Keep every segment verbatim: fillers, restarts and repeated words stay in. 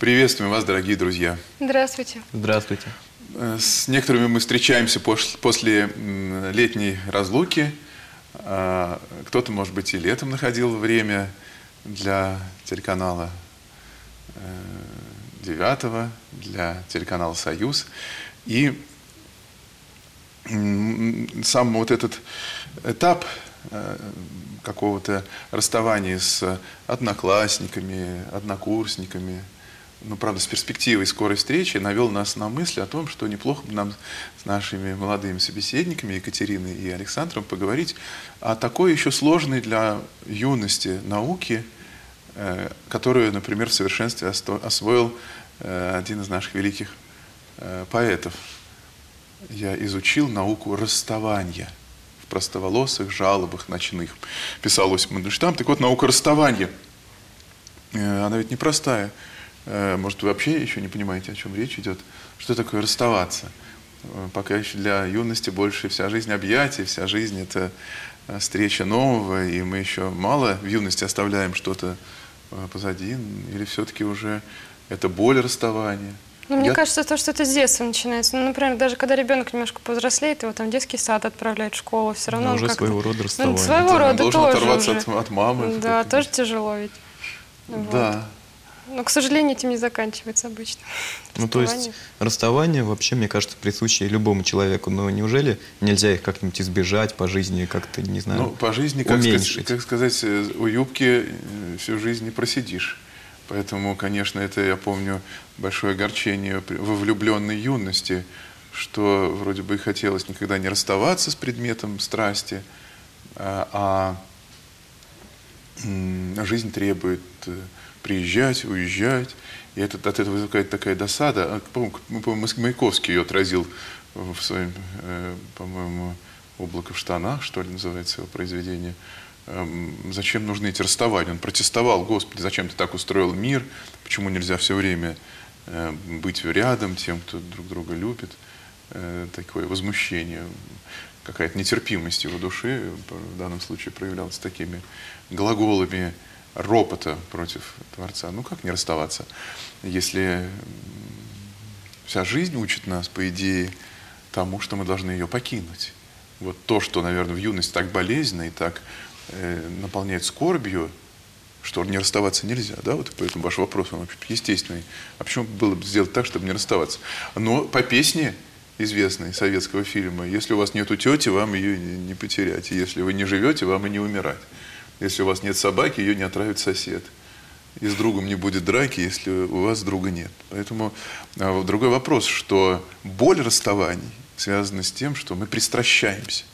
Приветствуем вас, дорогие друзья. Здравствуйте. Здравствуйте. С некоторыми мы встречаемся после летней разлуки. Кто-то, может быть, и летом находил время для телеканала девятого, для телеканала «Союз». И сам вот этот этап какого-то расставания с одноклассниками, однокурсниками, ну, правда, с перспективой скорой встречи, навел нас на мысль о том, что неплохо бы нам с нашими молодыми собеседниками Екатериной и Александром поговорить о такой еще сложной для юности науке, которую, например, в совершенстве освоил один из наших великих поэтов. Я изучил науку расставания в простоволосых жалобах ночных, писал Осип Мандельштам. Так вот, наука расставания, она ведь непростая. Может, вы вообще еще не понимаете, о чем речь идет? Что такое расставаться? Пока еще для юности больше вся жизнь объятий, вся жизнь – это встреча нового, и мы еще мало в юности оставляем что-то позади, или все-таки уже это боль расставания? Ну, мне Я... кажется, то, что это с детства начинается. Ну, например, даже когда ребенок немножко повзрослеет, его там в детский сад отправляют, в школу, все равно ну, он уже как-то... своего рода расставание. Ну, своего да, рода он должен тоже оторваться уже. От, от мамы. Да, тоже тяжело ведь. Вот. Да. Но, к сожалению, этим не заканчивается обычно. Ну, то есть расставание вообще, мне кажется, присуще любому человеку. Но неужели нельзя их как-нибудь избежать по жизни, как-то, не знаю, Ну, по жизни, как уменьшить? сказать, как сказать, у юбки всю жизнь не просидишь. Поэтому, конечно, это, я помню, большое огорчение во влюбленной юности, что вроде бы и хотелось никогда не расставаться с предметом страсти, а, а жизнь требует приезжать, уезжать, и это, от этого возникает такая досада. По-моему, Маяковский ее отразил в своем, по-моему, «Облако в штанах», что ли, называется его произведение. Зачем нужны эти расставания? Он протестовал: Господи, зачем ты так устроил мир? Почему нельзя все время быть рядом тем, кто друг друга любит? Такое возмущение, какая-то нетерпимость его души в данном случае проявлялась такими глаголами ропота против Творца. Ну как не расставаться, если вся жизнь учит нас, по идее, тому, что мы должны ее покинуть? Вот то, что, наверное, в юности так болезненно и так э, наполняет скорбью, что не расставаться нельзя, да, вот поэтому ваш вопрос, он вообще естественный. А почему было бы сделать так, чтобы не расставаться? Но по песне известной советского фильма: если у вас нету тети, вам ее не потерять, и если вы не живете, вам и не умирать. Если у вас нет собаки, ее не отравит сосед. И с другом не будет драки, если у вас друга нет. Поэтому а, другой вопрос, что боль расставаний связана с тем, что мы пристращаемся.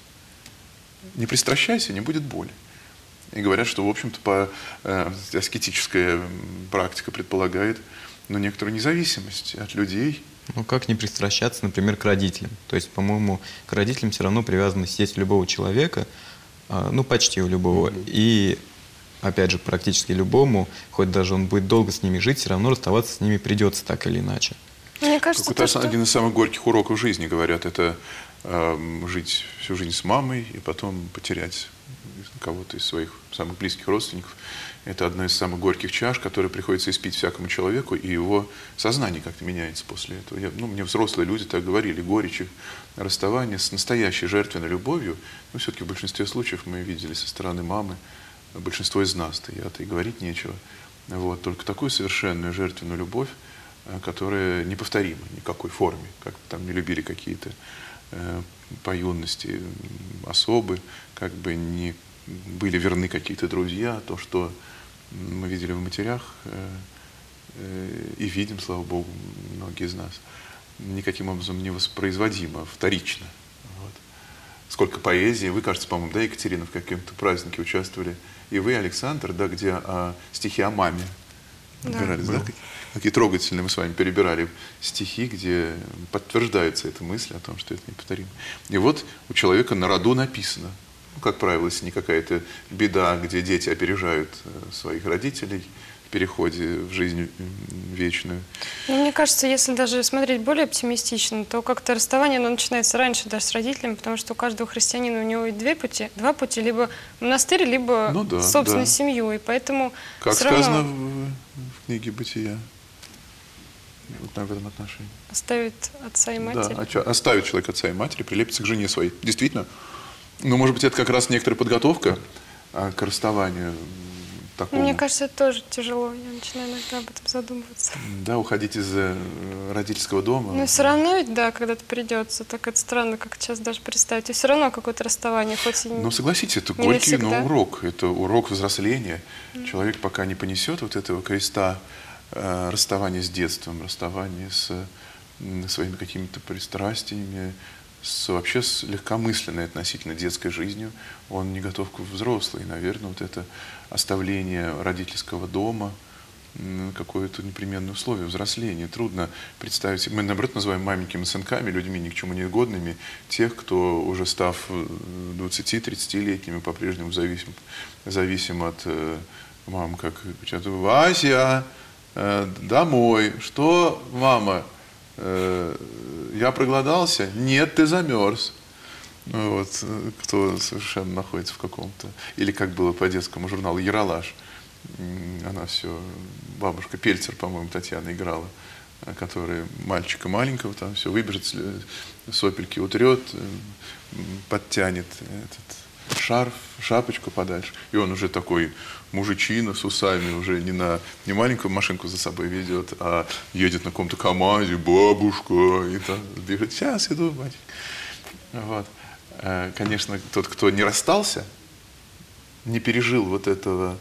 Не пристращайся, не будет боли. И говорят, что, в общем-то, по, э, аскетическая практика предполагает, ну, некоторую независимость от людей. Ну, как не пристращаться, например, к родителям? То есть, по-моему, к родителям все равно привязанность есть у любого человека, э, ну, почти у любого. Mm-hmm. И, опять же, практически любому, хоть даже он будет долго с ними жить, все равно расставаться с ними придется так или иначе. Мне кажется, это что... один из самых горьких уроков жизни, говорят, это э, жить всю жизнь с мамой и потом потерять кого-то из своих самых близких родственников. Это одна из самых горьких чаш, которые приходится испить всякому человеку, и его сознание как-то меняется после этого. Я, ну, мне взрослые люди так говорили: горечь расставания с настоящей жертвенной любовью, ну, все-таки в большинстве случаев мы видели со стороны мамы, большинство из нас-то, я-то и говорить нечего. Вот, только такую совершенную жертвенную любовь, которая неповторима ни в какой форме, как там не любили какие-то э, по юности особы, как бы не были верны какие-то друзья, то, что мы видели в матерях э, э, и видим, слава Богу, многие из нас, никаким образом не воспроизводимо, вторично. Вот. Сколько поэзии, вы, кажется, по-моему, да, Екатерина, в каком-то празднике участвовали, и вы, Александр, да, где а, стихи о маме подбирались, да? Да? Какие трогательные мы с вами перебирали стихи, где подтверждается эта мысль о том, что это неповторимо. И вот у человека на роду написано, ну, как правило, если не какая-то беда, где дети опережают своих родителей в переходе в жизнь вечную. Ну, мне кажется, если даже смотреть более оптимистично, то как-то расставание, оно начинается раньше даже с родителями, потому что у каждого христианина у него две пути, два пути, либо монастырь, либо ну, да, собственную да. семью, и поэтому как сказано равно... в, в книге «Бытия». вот, в этом отношении. Оставит отца и матери. Да, а чё, оставит человек отца и матери, прилепится к жене своей. Действительно. Но, может быть, это как раз некоторая подготовка а, к расставанию такому. Мне кажется, это тоже тяжело. Я начинаю иногда об этом задумываться. Да, уходить из э, родительского дома. Но все равно ведь, да, когда-то придется. Так это странно, как сейчас даже представить. И все равно какое-то расставание, хоть и не... Но согласитесь, это не горький, навсегда. но урок. Это урок взросления. Mm. Человек пока не понесет вот этого креста э, расставания с детством, расставания с э, своими какими-то пристрастиями, с, вообще с легкомысленной относительно детской жизнью, он не готов к взрослой. И, наверное, вот это оставление родительского дома, какое-то непременное условие взросления. Трудно представить. Мы, наоборот, называем маменькими сынками, людьми ни к чему не годными, тех, кто, уже став двадцати-тридцатилетними, по-прежнему зависим, зависим от э, мам, как Вася, э, домой. Что, мама? Э, я проголодался? Нет, ты замерз. Вот, кто совершенно находится в каком-то... Или как было по детскому журналу «Ералаш». Она все, бабушка Пельцер, по-моему, Татьяна играла, которая мальчика маленького там все выбежит, сопельки утрет, подтянет этот шарф, шапочку подальше. И он уже такой мужичина с усами, уже не, на, не маленькую машинку за собой ведет, а едет на каком-то КамАЗе, бабушка, и там бежит, сейчас иду, батя. Вот. Конечно, тот, кто не расстался, не пережил вот этого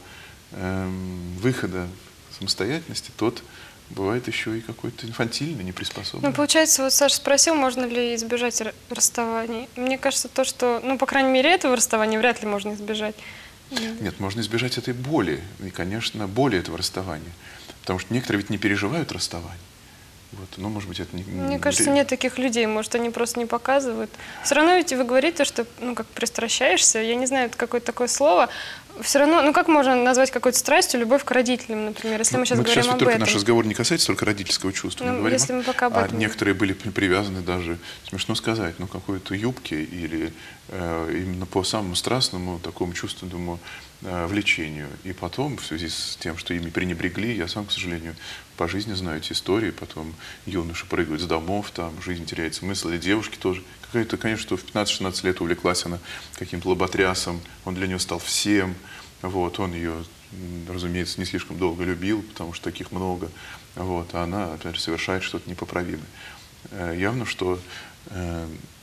эм, выхода в самостоятельности, тот бывает еще и какой-то инфантильный, неприспособленный. Ну, получается, вот Саша спросил, можно ли избежать расставаний. Мне кажется, то, что, ну, по крайней мере, этого расставания вряд ли можно избежать. Нет, можно избежать этой боли, и, конечно, боли этого расставания. Потому что некоторые ведь не переживают расставание. Вот, ну, может быть, это не... Мне кажется, нет таких людей, может, они просто не показывают. Все равно ведь вы говорите, что, ну, как пристращаешься, я не знаю, это какое-то такое слово, все равно, ну, как можно назвать какой-то страстью любовь к родителям, например, если мы сейчас мы говорим сейчас об только этом. Наш разговор не касается только родительского чувства. Ну, мы говорим, если мы пока об а этом... некоторые были привязаны даже, смешно сказать, ну, какой-то юбке или э, именно по самому страстному такому чувственному э, влечению. И потом, в связи с тем, что ими пренебрегли, я сам, к сожалению, по жизни знаю эти истории, потом юноши прыгают с домов, там жизнь теряет смысл, и девушки тоже. Какая-то, конечно, что в пятнадцать-шестнадцать лет увлеклась она каким-то лоботрясом, он для нее стал всем. Вот, он ее, разумеется, не слишком долго любил, потому что таких много. Вот, а она, опять же, совершает что-то непоправимое. Э, явно, что э,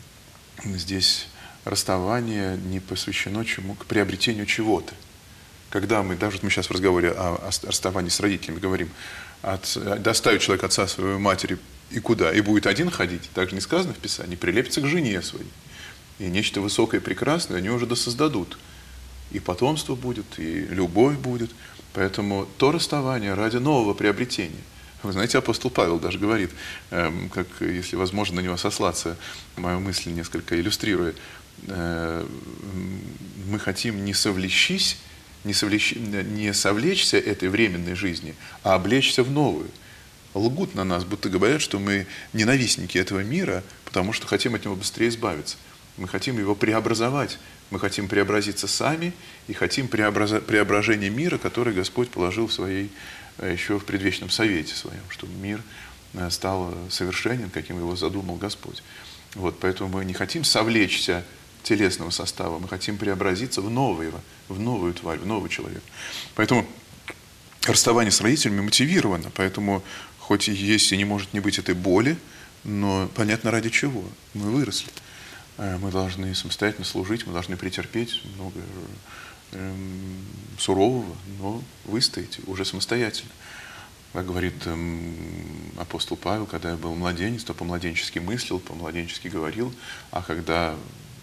здесь расставание не посвящено чему, к приобретению чего-то. Когда мы, даже мы сейчас в разговоре о, о расставании с родителями говорим, от, доставит человек отца своей матери и куда? И будет один ходить, так же не сказано в Писании, прилепится к жене своей. И нечто высокое и прекрасное они уже досоздадут. И потомство будет, и любовь будет. Поэтому то расставание ради нового приобретения. Вы знаете, апостол Павел даже говорит, э, как, если возможно на него сослаться, мою мысль несколько иллюстрируя, э, мы хотим не совлечись, не, совлечь, не совлечься этой временной жизни, а облечься в новую. Лгут на нас, будто говорят, что мы ненавистники этого мира, потому что хотим от него быстрее избавиться. Мы хотим его преобразовать. Мы хотим преобразиться сами и хотим преобраза- преображения мира, который Господь положил в своей, еще в предвечном совете своем, чтобы мир стал совершенен, каким его задумал Господь. Вот, поэтому мы не хотим совлечься телесного состава, мы хотим преобразиться в нового, в новую тварь, в новый человек. Поэтому расставание с родителями мотивировано, поэтому хоть и есть и не может не быть этой боли, но понятно ради чего. Мы выросли. Мы должны самостоятельно служить, мы должны претерпеть много э, сурового, но выстоять уже самостоятельно. Как говорит э, апостол Павел, когда я был младенец, то по-младенчески мыслил, по-младенчески говорил, а когда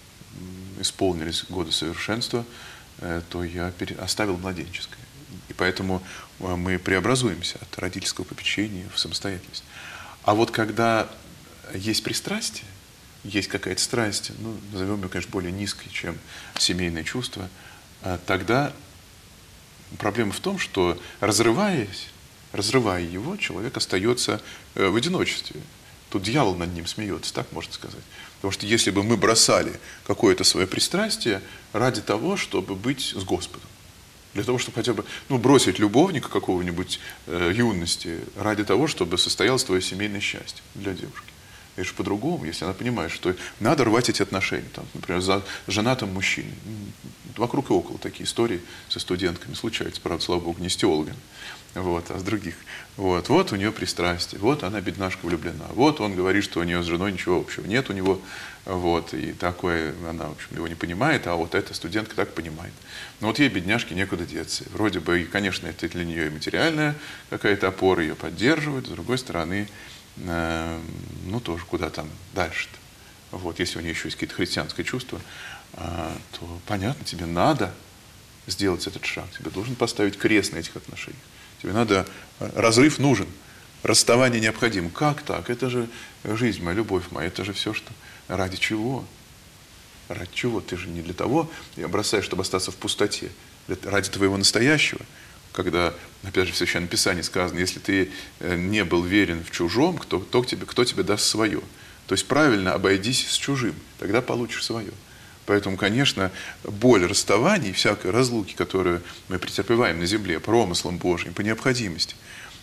исполнились годы совершенства, э, то я пере... оставил младенческое. И поэтому мы преобразуемся от родительского попечения в самостоятельность. А вот когда есть пристрастие, есть какая-то страсть, ну, назовем ее, конечно, более низкой, чем семейное чувство, тогда проблема в том, что разрываясь, разрывая его, человек остается в одиночестве. Тут дьявол над ним смеется, так можно сказать. Потому что если бы мы бросали какое-то свое пристрастие ради того, чтобы быть с Господом, Для того, чтобы хотя бы ну, бросить любовника какого-нибудь э, юности ради того, чтобы состоялось твое семейное счастье для девушки. Это же по-другому, если она понимает, что надо рвать эти отношения. Там, например, за женатым мужчиной. Вокруг и около такие истории со студентками случаются, правда, слава богу, не с теологами, вот, а с других. Вот, вот у нее пристрастие, вот она, бедняжка, влюблена. Вот он говорит, что у нее с женой ничего общего нет у него. Вот, и такое, она, в общем, его не понимает, а вот эта студентка так понимает. Но вот ей, бедняжке, некуда деться. Вроде бы, и, конечно, это для нее и материальная какая-то опора, ее поддерживает, с другой стороны, э, ну, тоже куда там дальше-то. Вот, если у нее еще есть какие-то христианские чувства, э, то, понятно, тебе надо сделать этот шаг. Тебе должен поставить крест на этих отношениях. Тебе надо, разрыв нужен, расставание необходимо. Как так? Это же жизнь моя, любовь моя, это же все, что... Ради чего? Ради чего? Ты же не для того бросаешь, чтобы остаться в пустоте. Ради твоего настоящего. Когда, опять же, в Священном Писании сказано, если ты не был верен в чужом, кто, кто, тебе, кто тебе даст свое? То есть правильно обойдись с чужим, тогда получишь свое. Поэтому, конечно, боль расставаний, всякой разлуки, которую мы претерпеваем на земле, промыслом Божьим, по необходимости,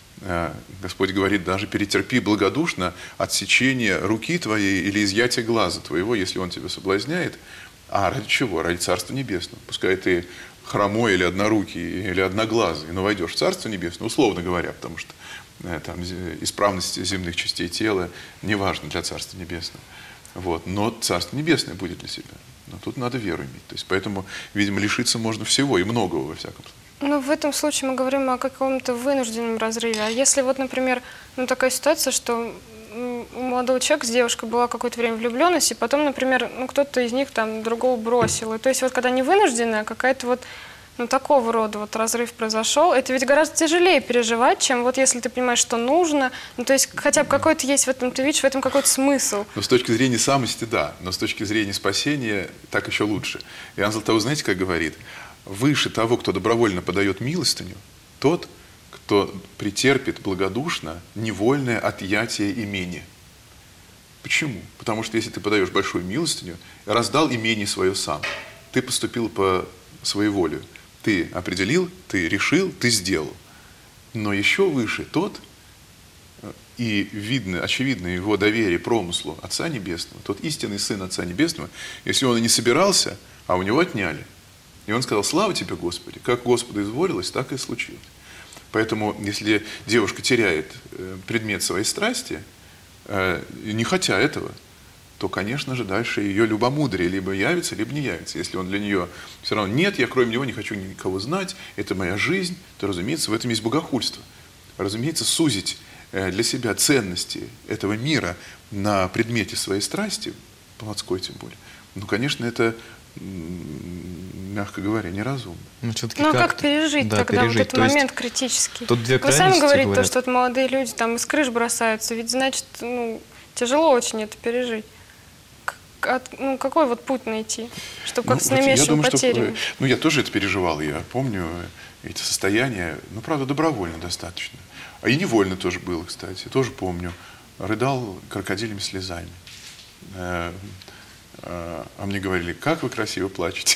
Господь говорит, даже перетерпи благодушно отсечение руки твоей или изъятие глаза твоего, если он тебя соблазняет. А ради чего? Ради Царства Небесного. Пускай ты хромой или однорукий, или одноглазый, но войдешь в Царство Небесное, условно говоря, потому что э, там, исправность земных частей тела не важна для Царства Небесного. Вот. Но Царство Небесное будет для себя. Но тут надо веру иметь. То есть, поэтому, видимо, лишиться можно всего и многого во всяком случае. Ну, в этом случае мы говорим о каком-то вынужденном разрыве. А если вот, например, ну, такая ситуация, что у молодого человека с девушкой была какое-то время влюбленность, и потом, например, ну, кто-то из них там другого бросил. И то есть вот когда не вынужденная, какая-то вот, ну, такого рода вот разрыв произошел, это ведь гораздо тяжелее переживать, чем вот если ты понимаешь, что нужно. Ну, то есть хотя бы какой-то есть в этом, ты видишь в этом какой-то смысл. Но с точки зрения самости, да. Но с точки зрения спасения, так еще лучше. Иоанн Златоуст, знаете, как говорит? Выше того, кто добровольно подает милостыню, тот, кто претерпит благодушно невольное отъятие имения. Почему? Потому что если ты подаешь большую милостыню, раздал имение свое сам, ты поступил по своей воле. Ты определил, ты решил, ты сделал. Но еще выше тот, и видно, очевидно его доверие промыслу Отца Небесного, тот истинный Сын Отца Небесного, если он и не собирался, а у него отняли. И он сказал, слава тебе, Господи, как Господу изволилось, так и случилось. Поэтому, если девушка теряет предмет своей страсти, не хотя этого, то, конечно же, дальше ее любомудрие либо явится, либо не явится. Если он для нее все равно нет, я кроме него не хочу никого знать, это моя жизнь, то, разумеется, в этом есть богохульство. Разумеется, сузить для себя ценности этого мира на предмете своей страсти, плотской тем более, ну, конечно, это... мягко говоря, неразумно. Ну, ну а как пережить да, тогда пережить. вот этот То момент критический? Тут две Вы сами говорите, говорят. то, что вот молодые люди там из крыш бросаются, ведь значит, ну, тяжело очень это пережить. Как, ну, какой вот путь найти, чтобы ну, как-то с наименьшими потерями? Что, ну, я тоже это переживал, я помню эти состояния, ну, правда, добровольно достаточно. А и невольно тоже было, кстати, тоже помню. Рыдал крокодильными слезами. А мне говорили, как вы красиво плачете.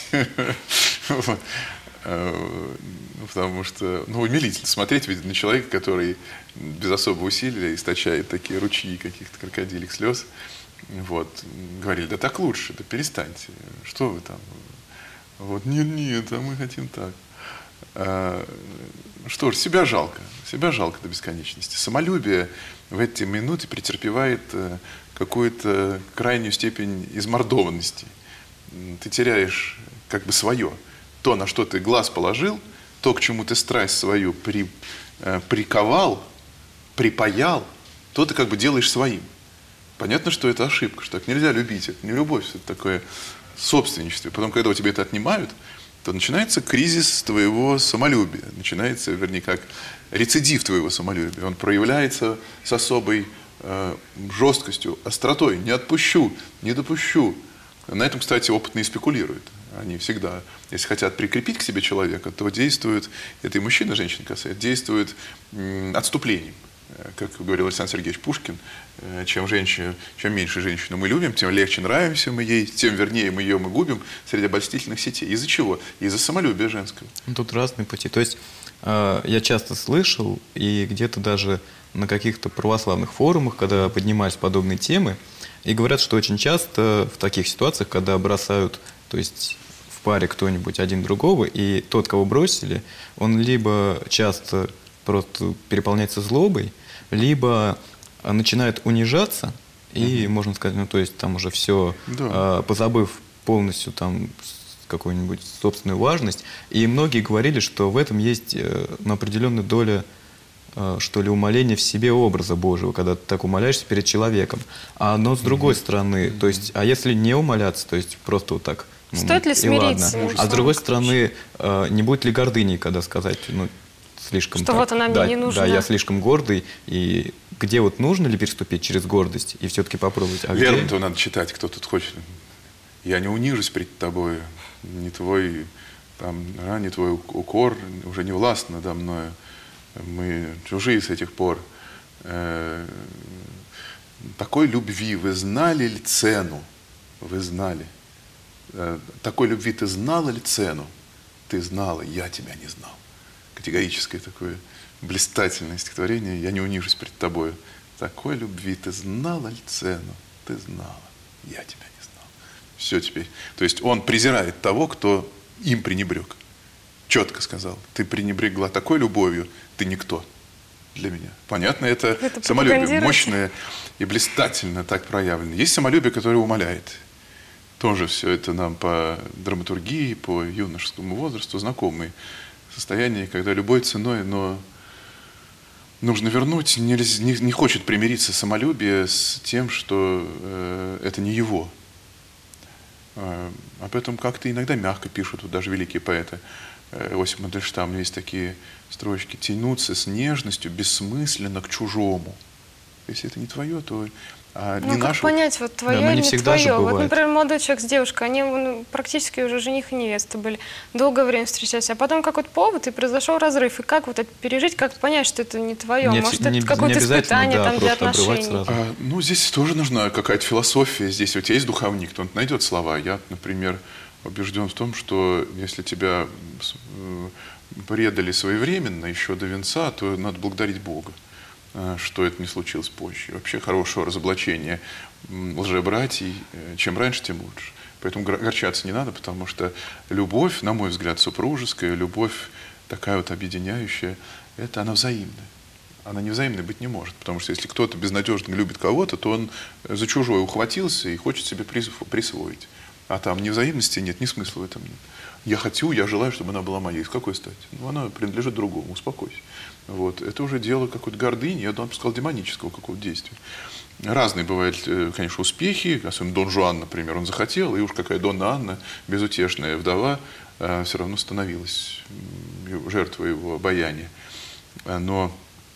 Потому что, ну, умилительно смотреть ведь на человека, который без особого усилия источает такие ручьи каких-то крокодильных слез. Вот. Говорили, да так лучше, да перестаньте. Что вы там? Вот, нет, нет, а мы хотим так. А, что ж, себя жалко. Себя жалко до бесконечности. Самолюбие в эти минуты претерпевает какую-то крайнюю степень измордованности. Ты теряешь как бы свое. То, на что ты глаз положил, то, к чему ты страсть свою при, э, приковал, припаял, то ты как бы делаешь своим. Понятно, что это ошибка, что так нельзя любить. Это не любовь, это такое собственничество. Потом, когда у тебя это отнимают, то начинается кризис твоего самолюбия. Начинается, вернее, как рецидив твоего самолюбия. Он проявляется с особой жесткостью, остротой, не отпущу, не допущу. На этом, кстати, опытные спекулируют. Они всегда, если хотят прикрепить к себе человека, то действуют, это и мужчина, и женщина касается, действуют отступлением. как говорил Александр Сергеевич Пушкин, чем, женщина, чем меньше женщину мы любим, тем легче нравимся мы ей, тем вернее мы ее мы губим среди обольстительных сетей. Из-за чего? Из-за самолюбия женского. Ну, тут разные пути. То есть э, я часто слышал, и где-то даже на каких-то православных форумах, когда поднимались подобные темы, и говорят, что очень часто в таких ситуациях, когда бросают, то есть в паре кто-нибудь один другого, и тот, кого бросили, он либо часто просто переполняется злобой, либо начинает унижаться, и, mm-hmm. можно сказать, ну, то есть там уже все, да. э, позабыв полностью там какую-нибудь собственную важность. И многие говорили, что в этом есть э, ну, определенная доля, э, что ли, умаления в себе образа Божьего, когда ты так умаляешься перед человеком. А, но с другой mm-hmm. стороны, mm-hmm. то есть, а если не умаляться, то есть просто вот так... Ну, стоит ли смириться? Ладно. А с другой стороны, э, не будет ли гордыни, когда сказать, ну, слишком... Что так, вот она мне да, не нужна. Да, я слишком гордый, и где вот нужно ли переступить через гордость и все-таки попробовать? А Лермонтова надо читать, кто тут хочет. Я не унижусь перед тобой, не твой, там, а, не твой укор уже не власт надо мною. Мы чужие с этих пор. Э, такой любви вы знали ли цену? Вы знали. Э, такой любви ты знала ли цену? Ты знала, я тебя не знал. Категорическое такое блистательное стихотворение. Я не унижусь перед тобой. Такой любви ты знала ли цену? Ты знала, я тебя не знал. Все теперь. То есть он презирает того, кто им пренебрег. Четко сказал. Ты пренебрегла такой любовью, ты никто для меня. Понятно, это, это самолюбие мощное и блистательно так проявлено. Есть самолюбие, которое умаляет. Тоже все это нам по драматургии, по юношескому возрасту знакомые состояние, когда любой ценой, но нужно вернуть, не, не, не хочет примириться самолюбие с тем, что э, это не его. Э, об этом как-то иногда мягко пишут, вот даже великие поэты. Э, Иосиф Мандельштам, есть такие строчки: «Тянуться с нежностью бессмысленно к чужому». Если это не твое, то... А ну, не как нашу... понять, вот твое да, или не не твое? Вот, бывает. например, молодой человек с девушкой, они ну, практически уже жених и невеста были, долгое время встречались, а потом какой-то повод, и произошел разрыв. И как вот это пережить, как понять, что это не твое? Не, Может, не, это какое-то испытание да, там, для отношений? А, ну, здесь тоже нужна какая-то философия. Здесь у тебя есть духовник, то он найдет слова. Я, например, убежден в том, что если тебя предали своевременно, еще до венца, то надо благодарить Бога, что это не случилось позже. Вообще хорошего разоблачения лжебратьей, чем раньше, тем лучше. Поэтому горчаться не надо, потому что любовь, на мой взгляд, супружеская, любовь такая вот объединяющая, это она взаимная. Она не взаимной быть не может, потому что если кто-то безнадежно любит кого-то, то он за чужое ухватился и хочет себе присвоить. А там ни взаимности нет, ни смысла в этом нет. Я хочу, я желаю, чтобы она была моей. С какой стати? Ну, она принадлежит другому, успокойся. Вот. Это уже дело какой-то гордыни, я бы сказал, демонического какого-то действия. Разные бывают, конечно, успехи, особенно Дон Жуан, например, он захотел, и уж какая Донна Анна, безутешная вдова, все равно становилась жертвой его обаяния. Но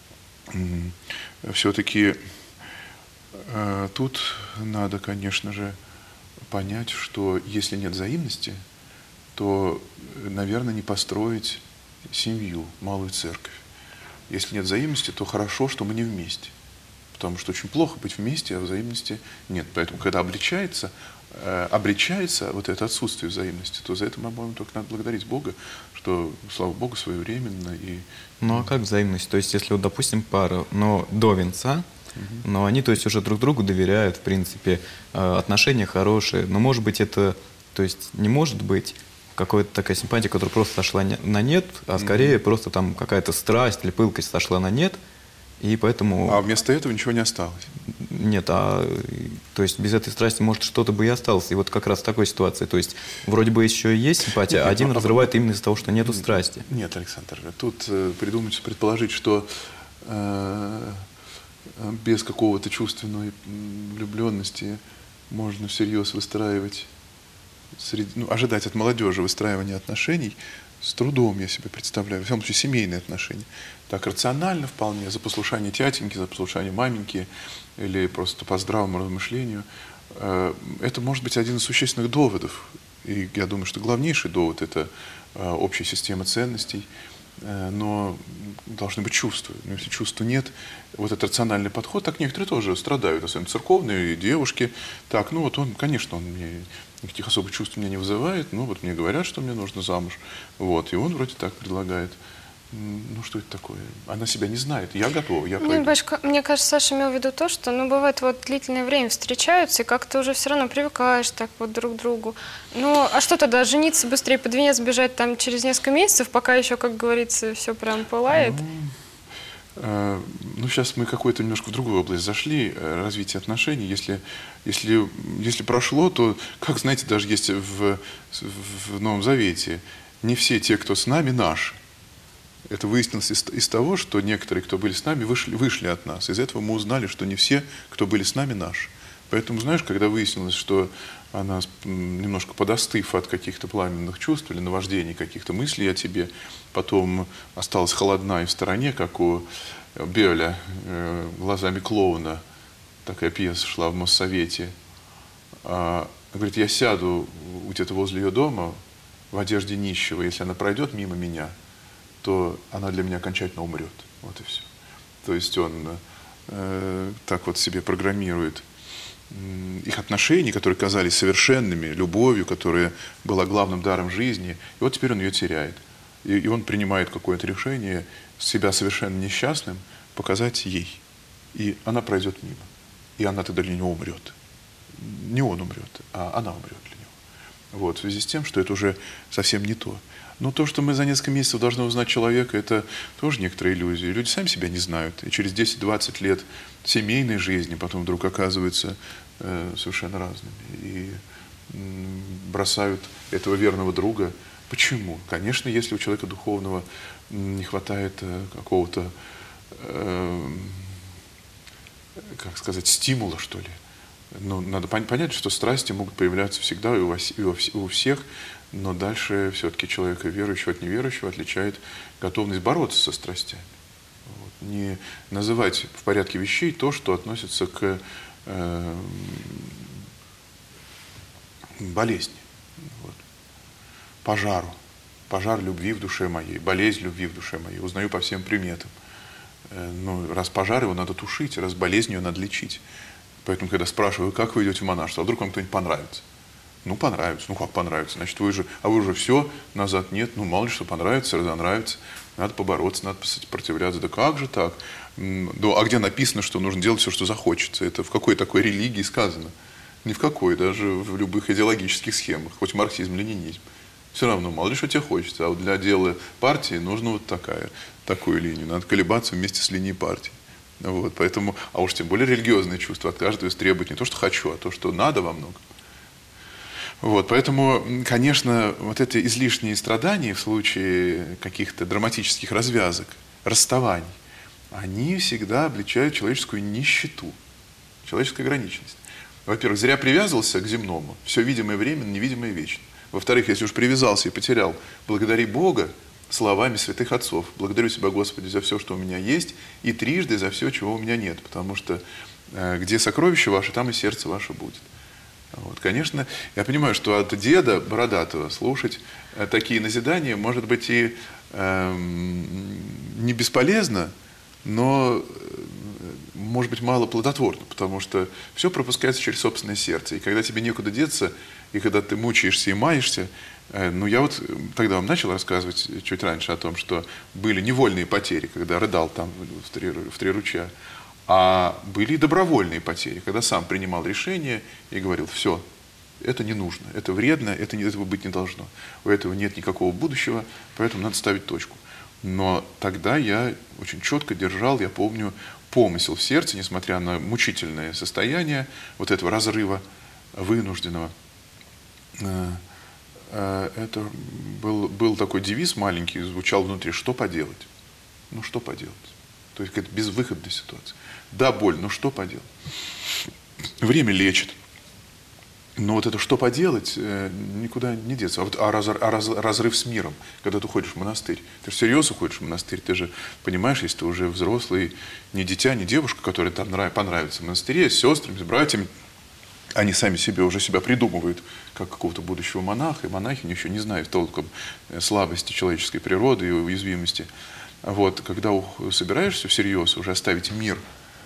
все-таки тут надо, конечно же, понять, что если нет взаимности, то, наверное, не построить семью, малую церковь. Если нет взаимности, то хорошо, что мы не вместе. Потому что очень плохо быть вместе, а взаимности нет. Поэтому, когда обличается, э, обличается вот это отсутствие взаимности, то за это, по-моему, только надо благодарить Бога, что, слава Богу, своевременно. И... Ну а как взаимность? То есть, если, вот, допустим, пара, но до венца, угу. но они, то есть, уже друг другу доверяют, в принципе, отношения хорошие, но, может быть, это, то есть, не может быть какая-то такая симпатия, которая просто сошла на нет, а скорее mm-hmm. просто там какая-то страсть или пылкость сошла на нет, и поэтому... А вместо этого ничего не осталось? Нет, а то есть без этой страсти, может, что-то бы и осталось. И вот как раз в такой ситуации, то есть вроде бы еще и есть симпатия, а один разрывает именно из-за того, что нету страсти. Нет, Александр, тут э, придумать, предположить, что э, без какого-то чувственной влюбленности можно всерьез выстраивать Среди, ну, ожидать от молодежи выстраивания отношений с трудом, я себе представляю, в всяком случае, семейные отношения. Так рационально вполне, за послушание тятеньки, за послушание маменьки или просто по здравому размышлению. Это может быть один из существенных доводов. И я думаю, что главнейший довод – это общая система ценностей. но должны быть чувства. Но если чувства нет, вот этот рациональный подход, так некоторые тоже страдают, особенно церковные девушки. Так, ну вот он, конечно, он мне никаких особых чувств меня не вызывает, ну вот мне говорят, что мне нужно замуж, вот, и он вроде так предлагает. Ну, что это такое? Она себя не знает. Я готова, я пойду. Нет, батюшка, мне кажется, Саша имел в виду то, что, ну, бывает, вот длительное время встречаются, и как-то уже все равно привыкаешь так вот друг к другу. Ну, а что тогда, жениться быстрее, под венец бежать там через несколько месяцев, пока еще, как говорится, все прям пылает? Ну, э, ну, сейчас мы какой-то немножко в другую область зашли, э, развитие отношений. Если, если, если прошло, то, как, знаете, даже есть в, в Новом Завете, не все те, кто с нами, наши. Это выяснилось из, из того, что некоторые, кто были с нами, вышли, вышли от нас. Из этого мы узнали, что не все, кто были с нами, наши. Поэтому, знаешь, когда выяснилось, что она, немножко подостыв от каких-то пламенных чувств или наваждений каких-то мыслей о тебе, потом осталась холодна и в стороне, как у Бёля, э, «Глазами клоуна», такая пьеса шла в Моссовете. А, говорит, я сяду где-то возле ее дома в одежде нищего, если она пройдет мимо меня, то она для меня окончательно умрет. Вот и все. То есть он э, так вот себе программирует э, их отношения, которые казались совершенными, любовью, которая была главным даром жизни. И вот теперь он ее теряет. И, и он принимает какое-то решение себя совершенно несчастным показать ей. И она пройдет мимо. И она тогда для него умрет. Не он умрет, а она умрет для него. Вот, в связи с тем, что это уже совсем не то. Но то, что мы за несколько месяцев должны узнать человека, это тоже некоторые иллюзии. Люди сами себя не знают. И через десять-двадцать лет семейной жизни потом вдруг оказываются э, совершенно разными. И э, бросают этого верного друга. Почему? Конечно, если у человека духовного не хватает э, какого-то, э, как сказать, стимула, что ли. Но надо понять, что страсти могут появляться всегда и у, вас, и у всех. Но дальше все-таки человека верующего от неверующего отличает готовность бороться со страстями. Вот. Не называть в порядке вещей то, что относится к э, болезни. Вот. Пожару. Пожар любви в душе моей, болезнь любви в душе моей. Узнаю по всем приметам. Э, ну, раз пожар, его надо тушить, раз болезнь ее надо лечить. Поэтому, когда спрашиваю, как вы идете в монашество, а вдруг вам кто-нибудь понравится? Ну, понравится. Ну, как понравится? Значит, вы же, а вы уже все, назад нет. Ну, мало ли что понравится, разонравится. Надо побороться, надо сопротивляться. Да как же так? Да, а где написано, что нужно делать все, что захочется? Это в какой такой религии сказано? Ни в какой, даже в любых идеологических схемах. Хоть марксизм, ленинизм. Все равно, мало ли что тебе хочется. А вот для дела партии нужно вот такая, такую линию. Надо колебаться вместе с линией партии. Вот, поэтому, а уж тем более религиозные чувства от каждого из требует не то, что хочу, а то, что надо во многом. Вот, поэтому, конечно, вот эти излишние страдания в случае каких-то драматических развязок, расставаний, они всегда обличают человеческую нищету, человеческую ограниченность. Во-первых, зря привязывался к земному, все видимое временно, невидимое вечно. Во-вторых, если уж привязался и потерял, благодари Бога словами святых отцов. Благодарю Тебя, Господи, за все, что у меня есть, и трижды за все, чего у меня нет, потому что э, где сокровище ваше, там и сердце ваше будет. Вот, конечно, я понимаю, что от деда бородатого слушать э, такие назидания, может быть, и э, не бесполезно, но, э, может быть, мало плодотворно, потому что все пропускается через собственное сердце. И когда тебе некуда деться, и когда ты мучаешься и маешься, э, ну, я вот тогда вам начал рассказывать чуть раньше о том, что были невольные потери, когда рыдал там в три, в три ручья. А были и добровольные потери, когда сам принимал решение и говорил, все, это не нужно, это вредно, это, этого быть не должно. У этого нет никакого будущего, поэтому надо ставить точку. Но тогда я очень четко держал, я помню, помысел в сердце, несмотря на мучительное состояние вот этого разрыва вынужденного. Это был, был такой девиз маленький, звучал внутри, что поделать? Ну что поделать? То есть это безвыходная ситуация. Да, боль, но что поделать? Время лечит. Но вот это что поделать, никуда не деться. А, вот, а, раз, а раз, разрыв с миром, когда ты уходишь в монастырь. Ты же серьезно уходишь в монастырь, ты же понимаешь, если ты уже взрослый, не дитя, не девушка, которая там понравится в монастыре, с сестрами, с братьями, Они сами себе уже себя придумывают как какого-то будущего монаха, и монахиню еще не знают толком слабости человеческой природы и уязвимости. Вот, когда собираешься всерьез уже оставить мир,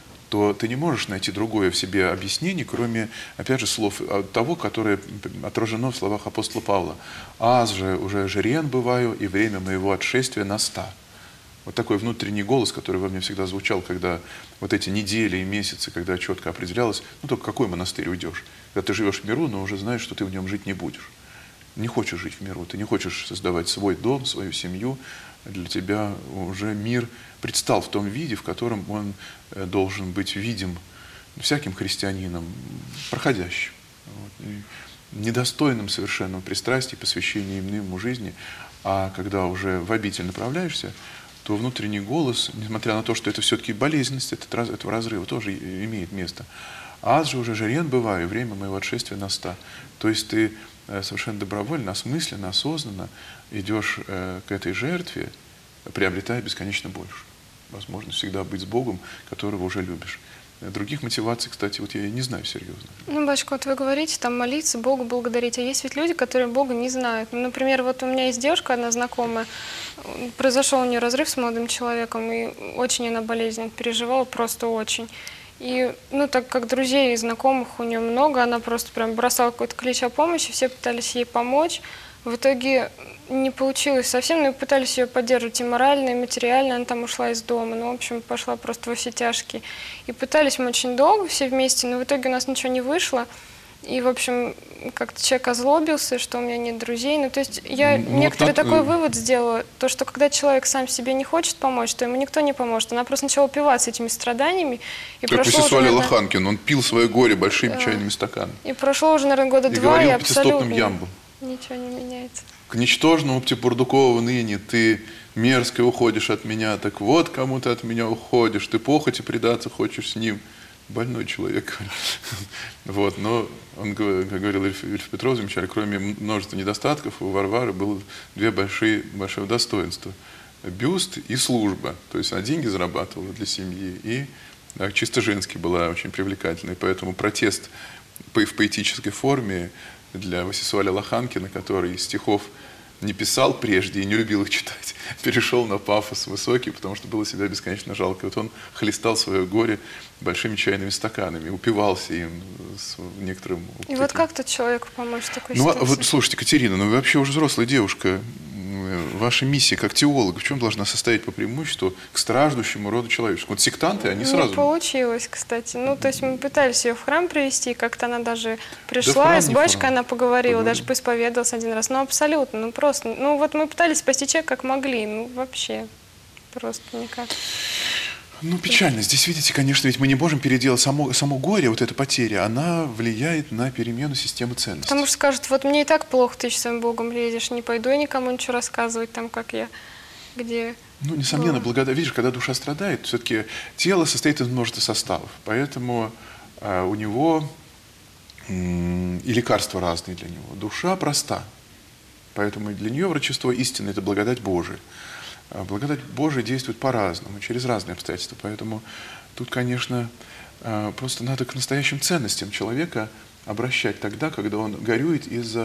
то ты не можешь найти другое в себе объяснение, кроме, опять же, слов того, которое отражено в словах апостола Павла. «Аз же уже жрен бываю, и время моего отшествия наста». Вот такой внутренний голос, который во мне всегда звучал, когда вот эти недели и месяцы, когда четко определялось, ну только в какой монастырь уйдешь. Когда ты живешь в миру, но уже знаешь, что ты в нем жить не будешь. Не хочешь жить в миру, ты не хочешь создавать свой дом, свою семью. Для тебя уже мир предстал в том виде, в котором он должен быть видим всяким христианином, проходящим, вот, недостойным совершенного пристрастия, посвящения ему жизни. А когда уже в обитель направляешься, то внутренний голос, несмотря на то, что это все-таки болезненность этот, этого разрыва, тоже имеет место. «Аз же уже жрен бываю, время моего отшествия наста». То есть ты совершенно добровольно, осмысленно, осознанно идешь к этой жертве, приобретая бесконечно больше. Возможность всегда быть с Богом, которого уже любишь. Других мотиваций, кстати, вот я и не знаю серьезно. Ну, батюшка, вот вы говорите, там молиться, Богу благодарить, а есть ведь люди, которые Бога не знают. Ну, например, вот у меня есть девушка одна знакомая, произошел у нее разрыв с молодым человеком, и очень она болезненно переживала, просто очень. И, ну, так как друзей и знакомых у нее много, она просто прям бросала какой-то клич о помощи, все пытались ей помочь. В итоге не получилось совсем, но пытались ее поддерживать и морально, и материально. Она там ушла из дома, ну, в общем, пошла просто во все тяжкие. И пытались мы очень долго все вместе, но в итоге у нас ничего не вышло. И, в общем, как-то человек озлобился, что у меня нет друзей. Ну, то есть я ну, некоторый вот такой вывод сделала, то, что когда человек сам себе не хочет помочь, то ему никто не поможет. Она просто начала упиваться этими страданиями. И как Васисуалий Лоханкин, он пил свое горе большими да. чайными стаканами. И прошло уже, наверное, года и два, и абсолютно ямбом. Ничего не меняется. К ничтожному Птибурдукову ныне ты мерзко уходишь от меня, так вот кому ты от меня уходишь, ты похоти предаться хочешь с ним. Больной человек. Вот, но он, как говорил Ильф Петров, замечали, кроме множества недостатков, у Варвары было две большие, большие достоинства. Бюст и служба. То есть она деньги зарабатывала для семьи, и да, чисто женски была очень привлекательной. Поэтому протест в поэтической форме для Васисуалия Лоханкина, который стихов не писал прежде и не любил их читать, перешел на пафос высокий, потому что было себя бесконечно жалко. Вот он хлестал свое горе большими чайными стаканами, упивался им с некоторым... И таким... вот как тут человеку помочь в такой ну, ситуации? Вот, слушайте, Катерина, ну вы вообще уже взрослая девушка. Ваша миссия как теолога в чем должна состоять по преимуществу к страждущему роду человеческому? Вот сектанты, они сразу... Не получилось, кстати. Ну, то есть мы пытались ее в храм привести, как-то она даже пришла, да с батюшкой она поговорила, Поговорим. даже поисповедовалась один раз. Ну, абсолютно, ну просто. Ну, вот мы пытались спасти человека как могли, ну, вообще просто никак. Ну, печально. Здесь, видите, конечно, ведь мы не можем переделать само, само горе, вот эта потеря, она влияет на перемену системы ценностей. Потому что скажут, вот мне и так плохо, ты своим Богом лезешь, не пойду я никому ничего рассказывать, там, как я, где... Ну, несомненно, благодаря... Видишь, когда душа страдает, все-таки тело состоит из множества составов, поэтому э, у него э, и лекарства разные для него. Душа проста, поэтому для нее врачество истины – это благодать Божия. Благодать Божия действует по-разному, через разные обстоятельства. Поэтому тут, конечно, просто надо к настоящим ценностям человека обращать тогда, когда он горюет из-за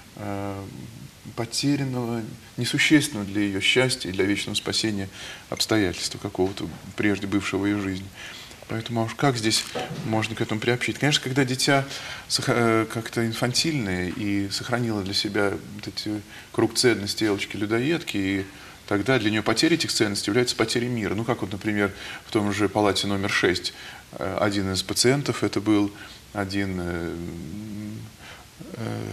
потерянного, несущественного для ее счастья и для вечного спасения обстоятельства какого-то прежде бывшего ее жизни. Поэтому уж как здесь можно к этому приобщить? Конечно, когда дитя как-то инфантильное и сохранило для себя вот эти круг ценностей, элочки-людоедки, и тогда для нее потеря этих ценностей является потерей мира. Ну, как вот, например, в том же палате номер шесть один из пациентов, это был один э, э,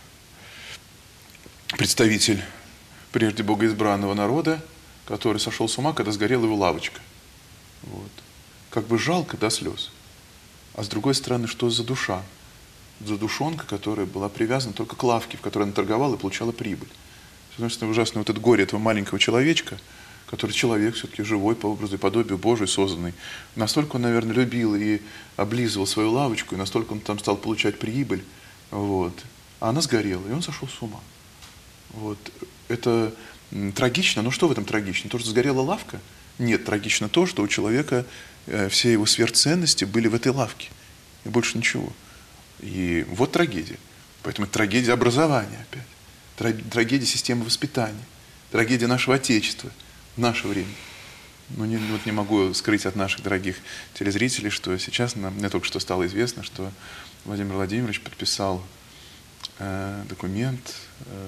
представитель прежде богоизбранного народа, который сошел с ума, когда сгорела его лавочка. Вот. Как бы жалко до слез. А с другой стороны, что за душа? За душонка, которая была привязана только к лавке, в которой она торговала и получала прибыль. Значит, ужасно вот это горе этого маленького человечка, который человек все-таки живой по образу и подобию Божию созданный. Настолько он, наверное, любил и облизывал свою лавочку, и настолько он там стал получать прибыль. Вот. А она сгорела, и он сошел с ума. Вот. Это трагично, но что в этом трагично? То, что сгорела лавка? Нет, трагично то, что у человека все его сверхценности были в этой лавке. И больше ничего. И вот трагедия. Поэтому трагедия образования опять, трагедия системы воспитания, трагедия нашего Отечества в наше время. Но не, вот не могу скрыть от наших дорогих телезрителей, что сейчас нам, мне только что стало известно, что Владимир Владимирович подписал э, документ, э,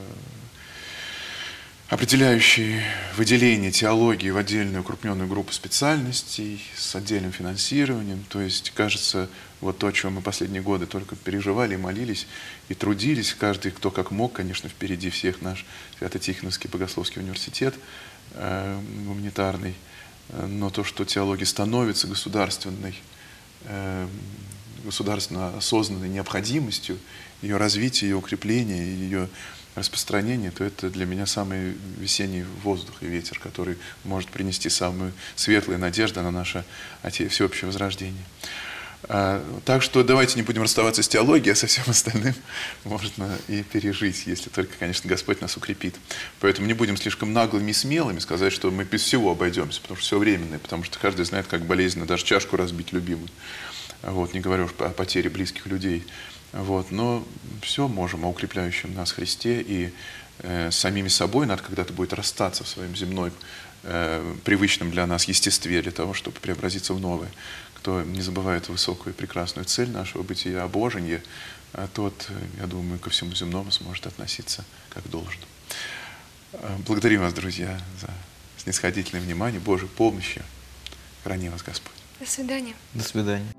определяющий выделение теологии в отдельную укрупненную группу специальностей с отдельным финансированием. То есть, кажется, вот то, о чем мы последние годы только переживали, и молились и трудились, каждый, кто как мог, конечно, впереди всех наш Свято-Тихоновский богословский университет э, гуманитарный, но то, что теология становится государственной, э, государственно осознанной необходимостью, ее развития, ее укрепления, ее распространения, то это для меня самый весенний воздух и ветер, который может принести самую светлую надежду на наше всеобщее возрождение. Так что давайте не будем расставаться с теологией, а со всем остальным можно и пережить, если только, конечно, Господь нас укрепит. Поэтому не будем слишком наглыми и смелыми сказать, что мы без всего обойдемся, потому что все временное, потому что каждый знает, как болезненно даже чашку разбить любимую. Вот, не говорю уж о потере близких людей. Вот, но все можем о укрепляющем нас Христе, и э, с самими собой надо когда-то будет расстаться в своем земной, э, привычном для нас естестве, для того, чтобы преобразиться в новое. Кто не забывает высокую и прекрасную цель нашего бытия, обожения, а тот, я думаю, ко всему земному сможет относиться как должно. Благодарим вас, друзья, за снисходительное внимание, Божьей помощи. Храни вас Господь. До свидания. До свидания.